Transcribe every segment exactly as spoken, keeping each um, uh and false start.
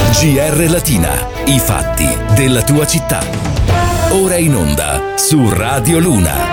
G R Latina, i fatti della tua città. Ora in onda su Radio Luna.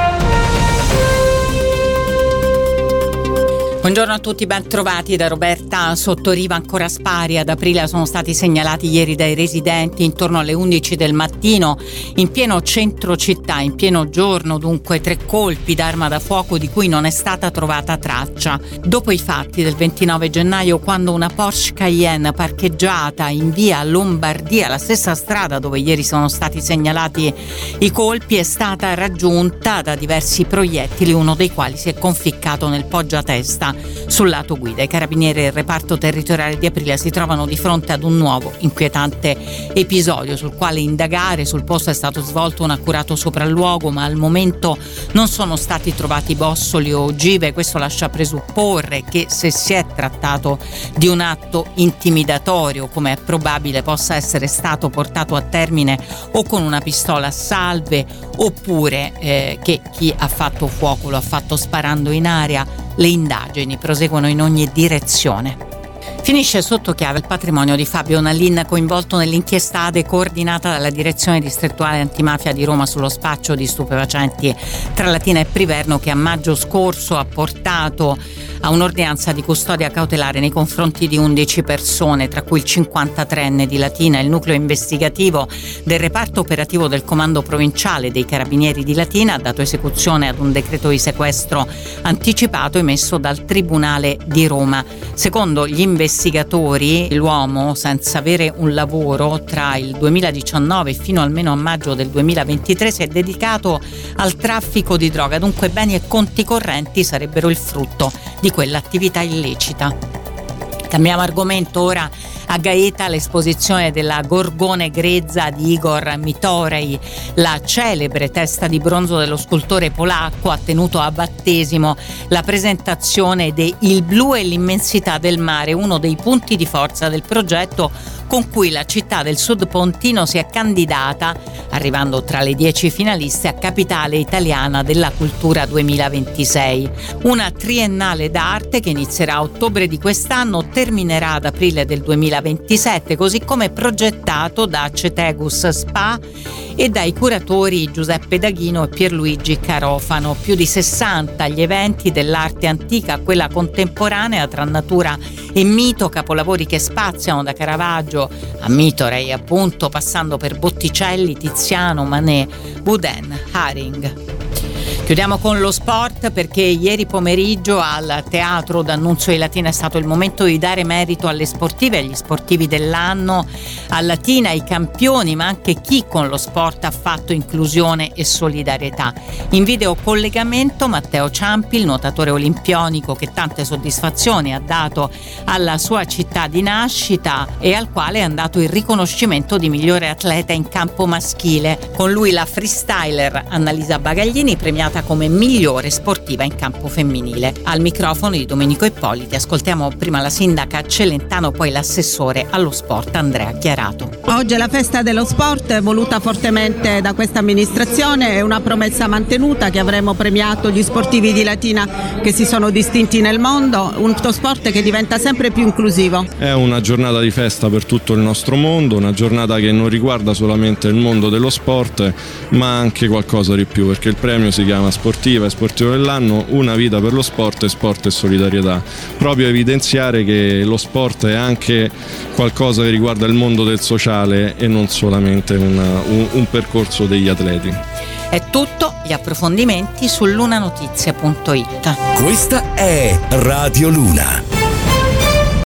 Buongiorno a tutti, ben trovati da Roberta Sottoriva. Ancora spari ad Aprilia sono stati segnalati ieri dai residenti intorno alle undici del mattino in pieno centro città, in pieno giorno, dunque tre colpi d'arma da fuoco di cui non è stata trovata traccia. Dopo i fatti del ventinove gennaio, quando una Porsche Cayenne parcheggiata in via Lombardia, la stessa strada dove ieri sono stati segnalati i colpi, è stata raggiunta da diversi proiettili, uno dei quali si è conficcato nel poggiatesta sul lato guida. I carabinieri e il reparto territoriale di Aprilia si trovano di fronte ad un nuovo inquietante episodio sul quale indagare. Sul posto è stato svolto un accurato sopralluogo, ma al momento non sono stati trovati bossoli o ogive. Questo lascia presupporre che, se si è trattato di un atto intimidatorio, come è probabile, possa essere stato portato a termine o con una pistola a salve, oppure eh, che chi ha fatto fuoco lo ha fatto sparando in aria. Le indagini proseguono in ogni direzione. Finisce sotto chiave il patrimonio di Fabio Nallin, coinvolto nell'inchiesta A D E coordinata dalla Direzione Distrettuale Antimafia di Roma sullo spaccio di stupefacenti tra Latina e Priverno, che a maggio scorso ha portato a un'ordinanza di custodia cautelare nei confronti di undici persone, tra cui il cinquantatreenne di Latina. Il nucleo investigativo del reparto operativo del comando provinciale dei Carabinieri di Latina ha dato esecuzione ad un decreto di sequestro anticipato emesso dal Tribunale di Roma. Secondo gli investigatori, l'uomo, senza avere un lavoro, tra il duemiladiciannove fino almeno a maggio del duemilaventitré si è dedicato al traffico di droga. Dunque beni e conti correnti sarebbero il frutto di quell'attività illecita. Cambiamo argomento ora. A Gaeta l'esposizione della Gorgone grezza di Igor Mitorei, la celebre testa di bronzo dello scultore polacco, ha tenuto a battesimo la presentazione de Il blu e l'immensità del mare, uno dei punti di forza del progetto con cui la città del Sud Pontino si è candidata, arrivando tra le dieci finaliste, a Capitale Italiana della Cultura duemilaventisei. Una triennale d'arte che inizierà a ottobre di quest'anno, terminerà ad aprile del duemilaventisette, così come progettato da Cetegus Spa e dai curatori Giuseppe Daghino e Pierluigi Carofano. Più di sessanta gli eventi, dell'arte antica a quella contemporanea, tra natura e mito, capolavori che spaziano da Caravaggio a Mitorei, appunto, passando per Botticelli, Tiziano, Manet, Boudin, Haring. Chiudiamo con lo sport, perché ieri pomeriggio al Teatro D'Annunzio di Latina è stato il momento di dare merito alle sportive, agli sportivi dell'anno, a Latina, ai campioni, ma anche chi con lo sport ha fatto inclusione e solidarietà. In video collegamento Matteo Ciampi, il nuotatore olimpionico che tante soddisfazioni ha dato alla sua città di nascita e al quale è andato il riconoscimento di migliore atleta in campo maschile. Con lui la freestyler Annalisa Bagaglini, premiata come migliore sportiva in campo femminile. Al microfono di Domenico Ippoliti ascoltiamo prima la sindaca Celentano, poi l'assessore allo sport Andrea Chiarato. Oggi è la festa dello sport, voluta fortemente da questa amministrazione, è una promessa mantenuta che avremo premiato gli sportivi di Latina che si sono distinti nel mondo, uno sport che diventa sempre più inclusivo. È una giornata di festa per tutto il nostro mondo, una giornata che non riguarda solamente il mondo dello sport, ma anche qualcosa di più, perché il premio si chiama Sportiva e Sportivo dell'anno, una vita per lo sport e sport e solidarietà, proprio evidenziare che lo sport è anche qualcosa che riguarda il mondo del sociale e non solamente una, un, un percorso degli atleti. È tutto, gli approfondimenti su lunanotizia punto it. Questa è Radio Luna.